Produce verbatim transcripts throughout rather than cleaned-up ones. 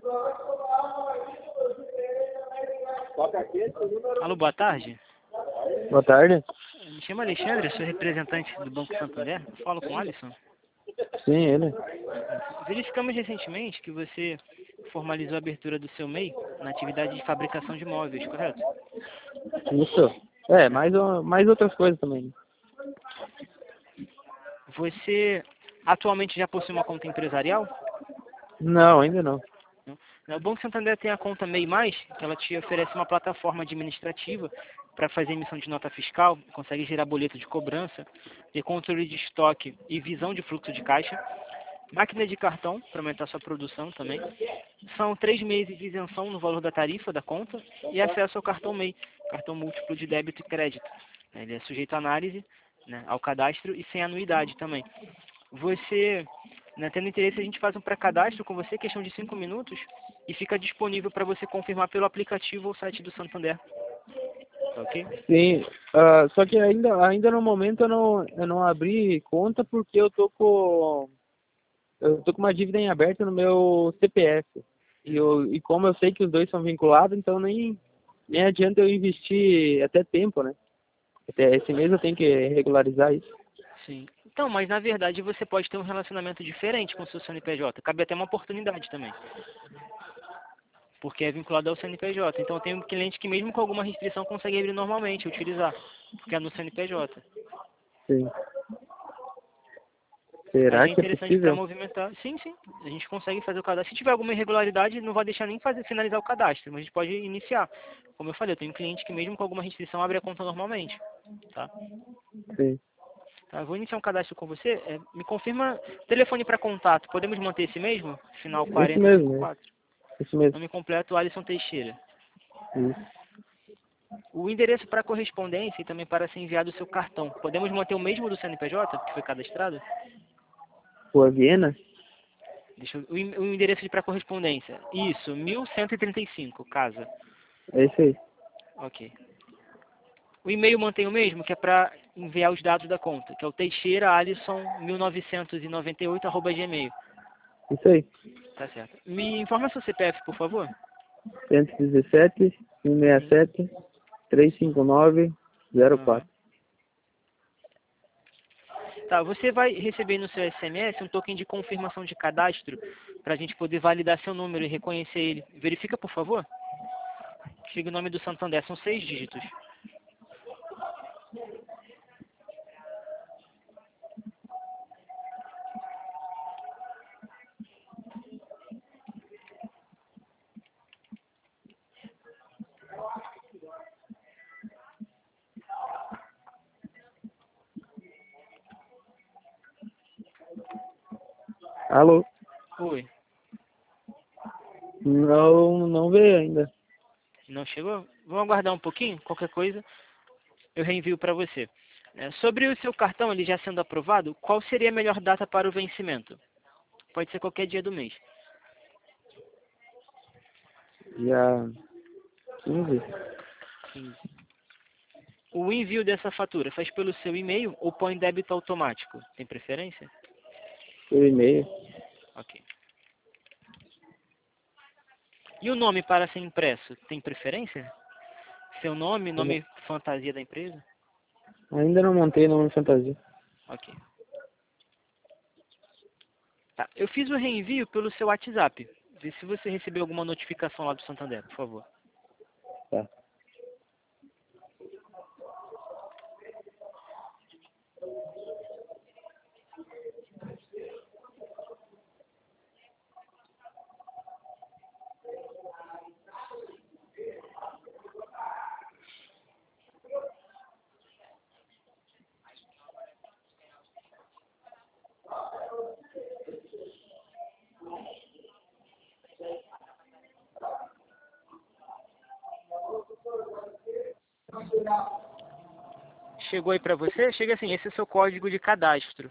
Alô, boa tarde. Boa tarde. Me chamo Alexandre, sou representante do Banco Santander. Falo com o Alisson. Sim, ele. Verificamos recentemente que você formalizou a abertura do seu M E I na atividade de fabricação de móveis, correto? Isso. É, mais, o- mais outras coisas também. Você atualmente já possui uma conta empresarial? Não, ainda não. O Banco Santander tem a conta M E I Mais, que ela te oferece uma plataforma administrativa para fazer emissão de nota fiscal, consegue gerar boleto de cobrança, ter controle de estoque e visão de fluxo de caixa, máquina de cartão para aumentar sua produção também. São três meses de isenção no valor da tarifa da conta e acesso ao cartão M E I, cartão múltiplo de débito e crédito. Ele é sujeito à análise, né, ao cadastro e sem anuidade também. Você, né, tendo interesse, a gente faz um pré-cadastro com você, questão de cinco minutos, e fica disponível para você confirmar pelo aplicativo ou site do Santander. Tá ok? Sim, ah, só que ainda, ainda no momento eu não, eu não abri conta porque eu tô com eu tô com uma dívida em aberto no meu C P F. E, eu, e como eu sei que os dois são vinculados, então nem, nem adianta eu investir até tempo, né? Até esse mês eu tenho que regularizar isso. Sim. Então, mas na verdade você pode ter um relacionamento diferente com o seu C N P J. Cabe até uma oportunidade também. Porque é vinculado ao C N P J. Então tem um cliente que mesmo com alguma restrição consegue abrir normalmente, utilizar. Porque é no C N P J. Sim. Mas Será é que é interessante para possível? movimentar. Sim, sim. A gente consegue fazer o cadastro. Se tiver alguma irregularidade, não vai deixar nem fazer, finalizar o cadastro. Mas a gente pode iniciar. Como eu falei, eu tenho um cliente que mesmo com alguma restrição abre a conta normalmente. Tá? Sim. Tá, eu vou iniciar um cadastro com você. É, me confirma telefone para contato. Podemos manter esse mesmo? Final Esse quarenta e mesmo, né? quatro. Esse mesmo. Nome completo, Alisson Teixeira. Isso. O endereço para correspondência e também para ser enviado o seu cartão. Podemos manter o mesmo do C N P J, que foi cadastrado? Rua Viena? Deixa eu, o, en- o endereço para correspondência. Isso, mil cento e trinta e cinco, casa. É isso aí. Ok. O e-mail mantém o mesmo, que é para enviar os dados da conta, que é o teixeira alisson mil novecentos e noventa e oito arroba gmail. Isso aí. Tá certo. Me informa seu C P F, por favor. cento e dezessete, cento e sessenta e sete, trezentos e cinquenta e nove, zero Aham. quatro. Tá, você vai receber no seu S M S um token de confirmação de cadastro para a gente poder validar seu número e reconhecer ele. Verifica, por favor. Chega o nome do Santander, são seis dígitos. Alô? Oi, Não, não veio ainda. não chegou? Vamos aguardar um pouquinho, qualquer coisa eu reenvio para você. É, sobre o seu cartão, ele já sendo aprovado, qual seria a melhor data para o vencimento? Pode ser qualquer dia do mês. Dia quinze? quinze. O envio dessa fatura faz pelo seu e-mail ou põe débito automático? Tem preferência? Por e-mail. Ok. E o nome para ser impresso? Tem preferência? Seu nome, nome fantasia da empresa? Ainda não montei nome fantasia. Ok. Tá. Eu fiz o reenvio pelo seu WhatsApp. Vê se você recebeu alguma notificação lá do Santander, por favor. Tá. Chegou aí para você? Chega assim, esse é o seu código de cadastro.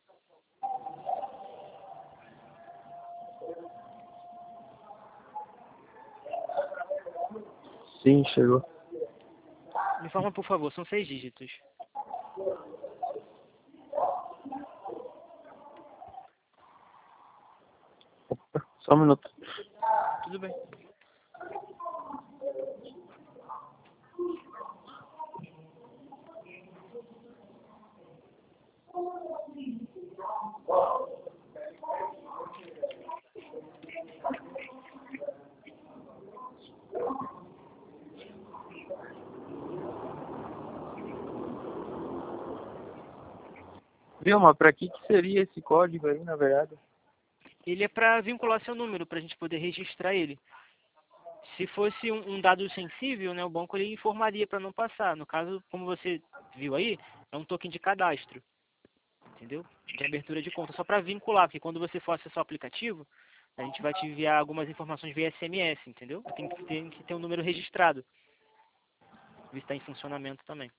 Sim, chegou. Me informa, por favor, são seis dígitos. Só um minuto. Tudo bem. Viu, mas pra que que seria esse código aí, na verdade? Ele é para vincular seu número, para a gente poder registrar ele. Se fosse um, um dado sensível, né, o banco ele informaria para não passar. No caso, como você viu aí, é um token de cadastro, entendeu? De abertura de conta, só para vincular, porque quando você for acessar o aplicativo, a gente vai te enviar algumas informações via S M S, entendeu? Tem que ter, tem que ter um número registrado, ver se está em funcionamento também.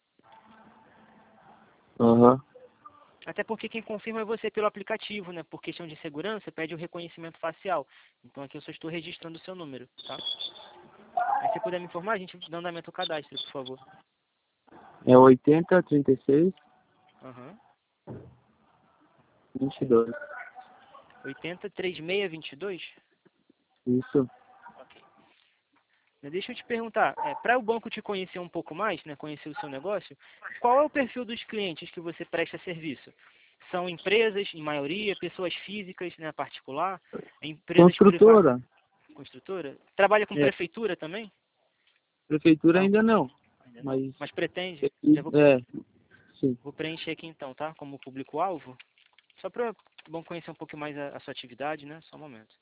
Aham. Até porque quem confirma é você pelo aplicativo, né? Por questão de segurança, pede o reconhecimento facial. Então aqui eu só estou registrando o seu número, tá? Aí se você puder me informar, a gente dá andamento ao cadastro, por favor. É oitenta, trinta e seis, Aham. vinte e dois. oitenta, trinta e seis, vinte e dois? Isso. Ok. Mas deixa eu te perguntar, é, para o banco te conhecer um pouco mais, né, conhecer o seu negócio, qual é o perfil dos clientes que você presta serviço? São empresas, em maioria, pessoas físicas, né, particular, empresas privadas, Construtora. construtora? Trabalha com É. prefeitura também? Prefeitura Não, ainda não. ainda não. Mas, Mas pretende? Já vou, é, sim. vou preencher aqui então, tá? Como público-alvo. Só para bom conhecer um pouco mais a, a sua atividade, né? Só um momento.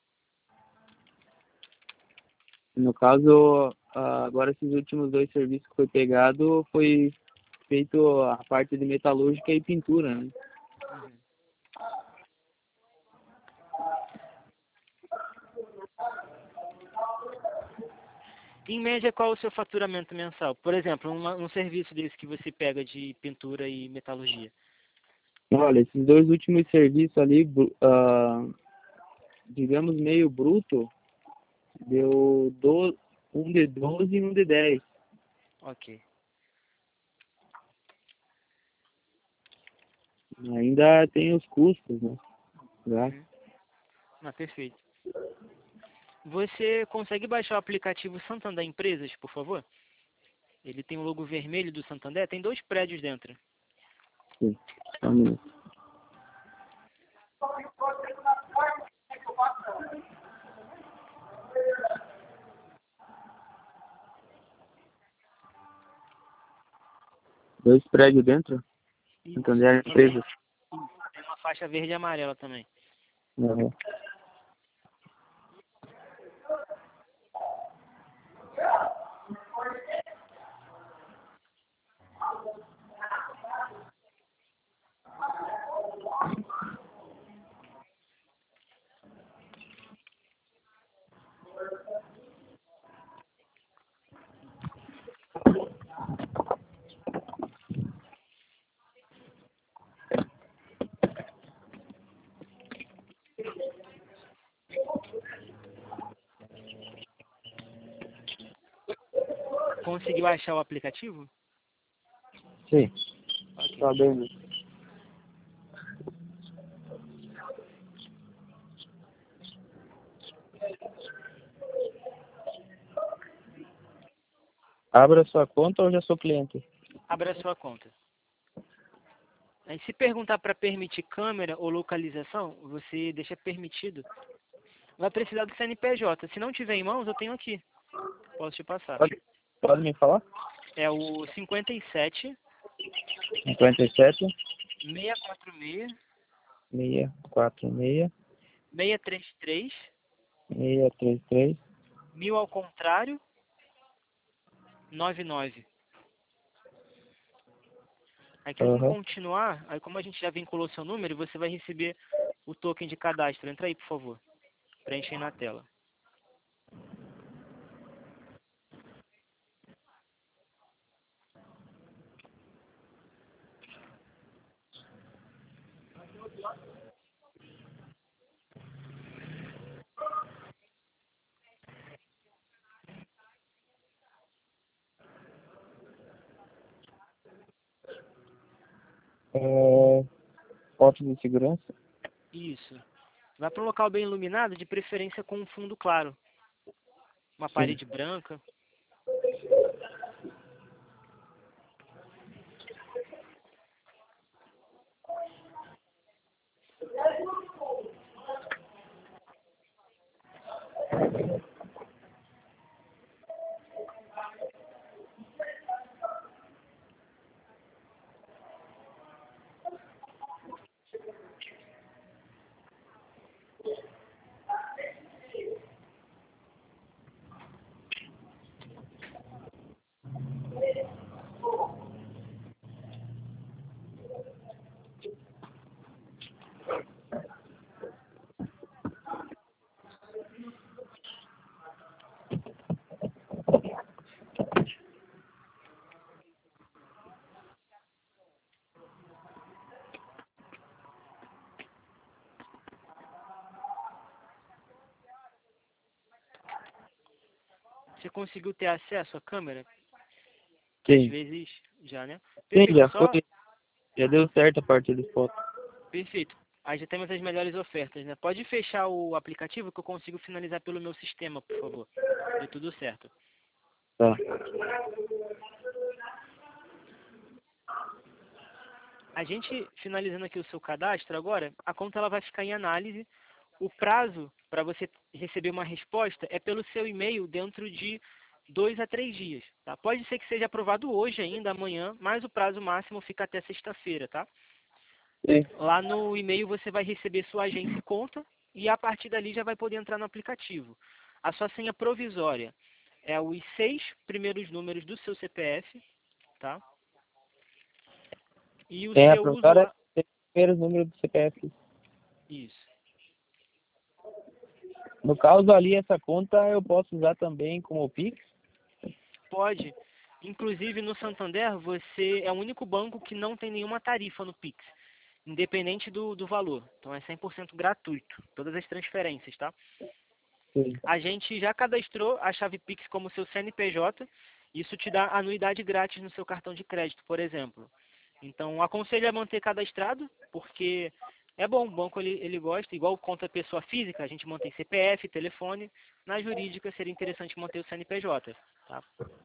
No caso, ah, agora esses últimos dois serviços que foi pegado, foi feito a parte de metalúrgica e pintura, né? Uhum. Em média, qual é o seu faturamento mensal? Por exemplo, uma, um serviço desse que você pega de pintura e metalurgia. Olha, esses dois últimos serviços ali, bru- ah, digamos meio bruto, deu do, um de doze e um de dez. Ok. Ainda tem os custos, né? Já. Uhum. Ah, perfeito. Você consegue baixar o aplicativo Santander Empresas, por favor? Ele tem o logo vermelho do Santander, tem dois prédios dentro. Sim. Só um minuto. Dois prédios dentro? Isso. Santander Também. Empresas. Isso. Tem uma faixa verde e amarela também. Uhum. Conseguiu baixar o aplicativo? Sim, Ok. tá bem, né? Abra sua conta ou já sou cliente? Abra a sua conta. Aí se perguntar para permitir câmera ou localização, você deixa permitido. Vai precisar do C N P J. Se não tiver em mãos, eu tenho aqui. Posso te passar. Pode, pode me falar? É o cinquenta e sete, cinquenta e sete, seiscentos e quarenta e seis, seiscentos e quarenta e seis, seiscentos e trinta e três, seiscentos e trinta e três. mil ao contrário, noventa e nove. Aí clica em Aham. continuar, aí como a gente já vinculou seu número, você vai receber o token de cadastro. Entra aí, por favor. Preenche aí na tela. É, foto de segurança. Isso. Vai para um local bem iluminado, de preferência com um fundo claro. Uma Sim. parede branca. Você conseguiu ter acesso à câmera? Que às Sim. vezes já, né? Sim, Perfeito, já só... foi. Já deu certo a parte das fotos. Perfeito. Aí já temos as melhores ofertas, né? Pode fechar o aplicativo que eu consigo finalizar pelo meu sistema, por favor. Deu tudo certo. Tá. A gente, finalizando aqui o seu cadastro agora, a conta ela vai ficar em análise. O prazo para você receber uma resposta é pelo seu e-mail dentro de dois a três dias. Tá? Pode ser que seja aprovado hoje ainda, amanhã, mas o prazo máximo fica até sexta-feira, tá? Sim. Lá no e-mail você vai receber sua agência e conta e a partir dali já vai poder entrar no aplicativo. A sua senha provisória é os seis primeiros números do seu C P F, tá? E o Tem a seu prontada, usuário... tem o primeiro número do C P F. Isso. No caso ali, essa conta eu posso usar também como Pix? Pode. Inclusive no Santander, você é o único banco que não tem nenhuma tarifa no Pix, independente do, do valor. Então é cem por cento gratuito, todas as transferências, tá? Sim. A gente já cadastrou a chave Pix como seu C N P J, isso te dá anuidade grátis no seu cartão de crédito, por exemplo. Então aconselho a manter cadastrado, porque é bom, o banco ele, ele gosta, igual conta pessoa física, a gente mantém C P F, telefone, na jurídica seria interessante manter o C N P J, tá?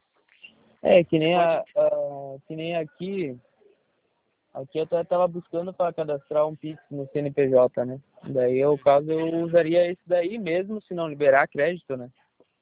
É, que Você nem, a, pode... a- que nem aqui, aqui eu até tava buscando para cadastrar um Pix no C N P J, né? Daí, eu, caso, eu usaria esse daí mesmo, se não liberar crédito, né?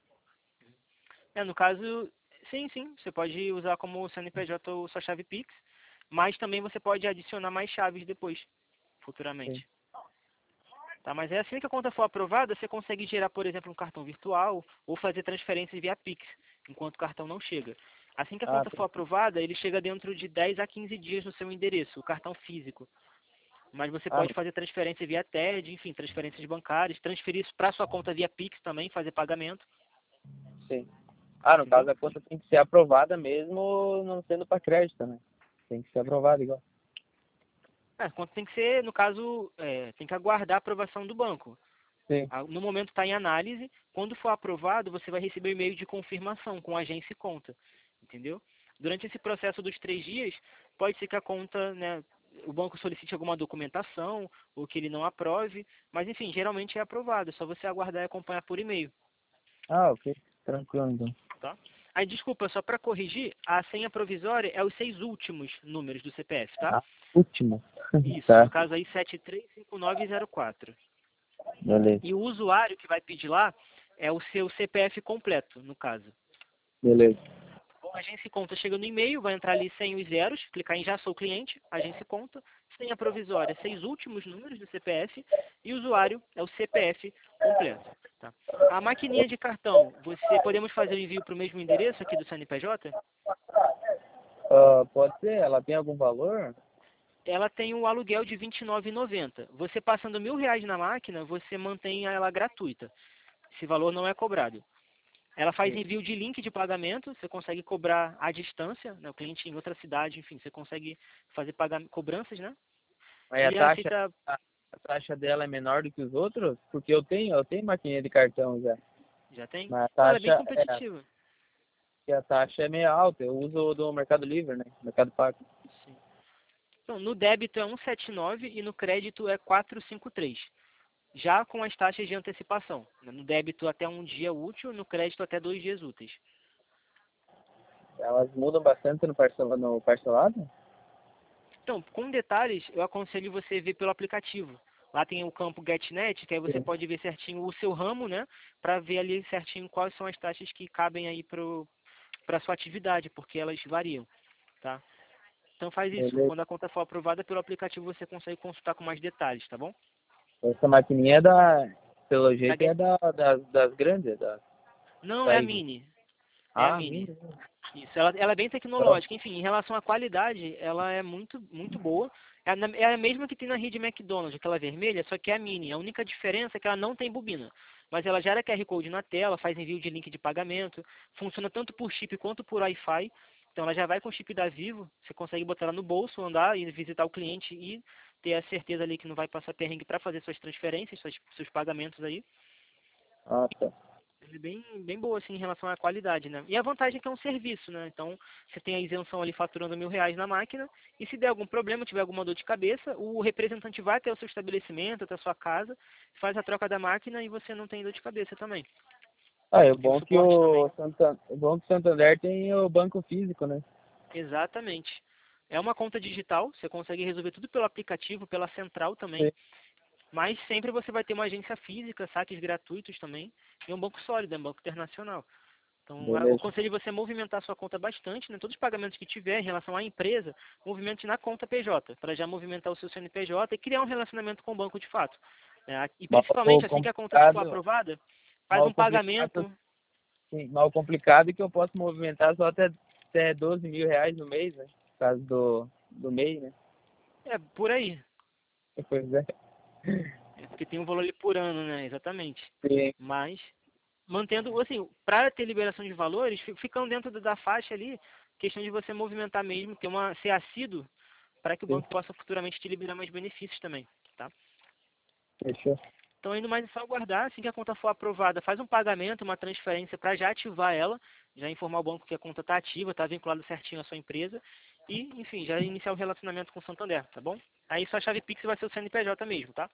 É, no caso, sim, sim, você pode usar como C N P J ou sua chave Pix, mas também você pode adicionar mais chaves depois, Sim. futuramente. Tá, mas é assim que a conta for aprovada, você consegue gerar, por exemplo, um cartão virtual ou fazer transferências via Pix, enquanto o cartão não chega. Assim que a Ah, conta tá. for aprovada, ele chega dentro de dez a quinze dias no seu endereço, o cartão físico. Mas você Ah, pode fazer transferência via T E D, enfim, transferências bancárias, transferir isso para sua conta via Pix também, fazer pagamento, sim. Ah, no caso, entendeu? a conta tem que ser aprovada mesmo, não sendo para crédito, né? Tem que ser aprovada igual. É, a conta tem que ser, no caso, é, tem que aguardar a aprovação do banco. Sim. Ah, no momento está em análise, quando for aprovado, você vai receber um e-mail de confirmação com agência e conta, entendeu? Durante esse processo dos três dias, pode ser que a conta, né, o banco solicite alguma documentação ou que ele não aprove, mas enfim, geralmente é aprovado, é só você aguardar e acompanhar por e-mail, Ah, ok. Tranquilo, então. tá? Aí, desculpa, só para corrigir, a senha provisória é os seis últimos números do C P F, tá? Ah, último. Isso, no Tá, caso aí sete três cinco nove zero quatro. beleza. E o usuário que vai pedir lá é o seu C P F completo, no caso. Beleza. Bom, agência e conta chega no e-mail, vai entrar ali sem os zeros, clicar em já sou cliente, agência e conta, senha provisória, seis últimos números do C P F e usuário é o C P F completo. Tá? A maquininha de cartão, você podemos fazer o envio para o mesmo endereço aqui do C N P J? Ah, pode ser? Ela tem algum valor? Ela tem o aluguel de vinte e nove reais e noventa centavos. Você passando mil reais na máquina, você mantém ela gratuita. Esse valor não é cobrado. Ela faz Sim. envio de link de pagamento, você consegue cobrar à distância, né, o cliente em outra cidade, enfim, você consegue fazer pagar, cobranças, né? Aí a E taxa, aceita, a, a taxa dela é menor do que os outros? Porque eu tenho, eu tenho maquininha de cartão já. já tem? Mas a Não, ela é bem taxa é, competitiva. que a taxa é meio alta. Eu uso o do Mercado Livre, né? Mercado Pago. Sim. Então, no débito é cento e setenta e nove e no crédito é quatrocentos e cinquenta e três. já com as taxas de antecipação. Né? No débito até um dia útil, no crédito até dois dias úteis. Elas mudam bastante no, parcela, no parcelado? Então, com detalhes, eu aconselho você ver pelo aplicativo. Lá tem o campo GetNet, que aí você Sim. pode ver certinho o seu ramo, né? Para ver ali certinho quais são as taxas que cabem aí para a sua atividade, porque elas variam, tá? Então faz isso. Beleza. Quando a conta for aprovada pelo aplicativo, você consegue consultar com mais detalhes, tá bom? Essa maquininha é da, pelo Da jeito, Get... é da, das, das grandes, da, Não, é da a Ivy. Mini. É a Ah, Mini. minha. Isso, ela, ela é bem Top. tecnológica. Enfim, em relação à qualidade, ela é muito, muito boa. É a, é a mesma que tem na rede McDonald's, aquela vermelha, só que é a Mini. A única diferença é que ela não tem bobina. Mas ela gera Q R Code na tela, faz envio de link de pagamento, funciona tanto por chip quanto por Wi-Fi. Então ela já vai com o chip da Vivo, você consegue botar ela no bolso, andar e visitar o cliente e ter a certeza ali que não vai passar perrengue para fazer suas transferências, suas, seus pagamentos aí. Ah, tá. Ele é bem, bem boa assim em relação à qualidade, né? E a vantagem é que é um serviço, né? Então você tem a isenção ali faturando mil reais na máquina e se der algum problema, tiver alguma dor de cabeça, o representante vai até o seu estabelecimento, até a sua casa, faz a troca da máquina e você não tem dor de cabeça também. Ah, é Tem o bom que suporte também. o Santander, é bom que o Santander tem o banco físico, né? Exatamente. É uma conta digital, você consegue resolver tudo pelo aplicativo, pela central também. Sim. Mas sempre você vai ter uma agência física, saques gratuitos também, e um banco sólido, é um banco internacional. Então, eu Beleza. aconselho você movimentar sua conta bastante, né? Todos os pagamentos que tiver em relação à empresa, movimente na conta P J, para já movimentar o seu C N P J e criar um relacionamento com o banco de fato. Né? E Mal o principalmente, assim que a conta for complicado, aprovada, faz mal um complicado, pagamento. sim, mal complicado que eu posso movimentar só até, até doze mil reais no mês, né? Por causa do, do mês, né? É por aí. Pois é. É porque tem um valor ali por ano, né? Exatamente. Sim. Mas, mantendo, assim, para ter liberação de valores, fi- ficando dentro da da faixa ali, questão de você movimentar mesmo, ter uma, ser assíduo, para que o Sim. banco possa futuramente te liberar mais benefícios também, tá? Fechou. Então, indo mais é só aguardar, assim que a conta for aprovada, faz um pagamento, uma transferência para já ativar ela, já informar o banco que a conta está ativa, está vinculada certinho à sua empresa, e, enfim, já iniciar o relacionamento com o Santander, tá bom? Aí sua chave Pix vai ser o C N P J mesmo, tá?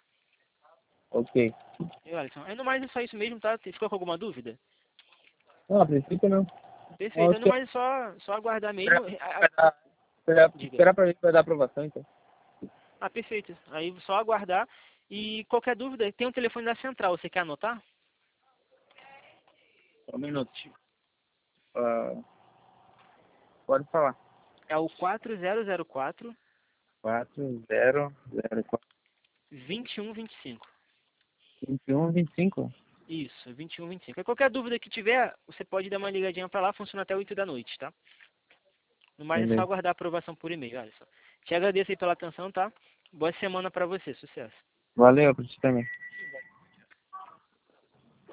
Ok. E, Alisson, aí no mais é só isso mesmo, tá? Ficou com alguma dúvida? Não, a princípio não. Perfeito, aí Vamos no mais é só, só aguardar mesmo. esperar pra ver se Ah, vai dar, esperar, diga. esperar pra ver se vai dar aprovação, então. Ah, perfeito. Aí só aguardar. E qualquer dúvida, tem um telefone da central, você quer anotar? Só um minuto. Ah, pode falar. É o quatro zero zero quatro, quatro zero zero quatro vinte e um vinte e cinco. vinte e um vinte e cinco. Isso, vinte e um, vinte e cinco. E qualquer dúvida que tiver, você pode dar uma ligadinha pra lá, funciona até oito da noite, tá? No mais é só Beleza. aguardar a aprovação por e-mail, Alisson. Te agradeço aí pela atenção, tá? Boa semana pra você, sucesso. Valeu, pra você também.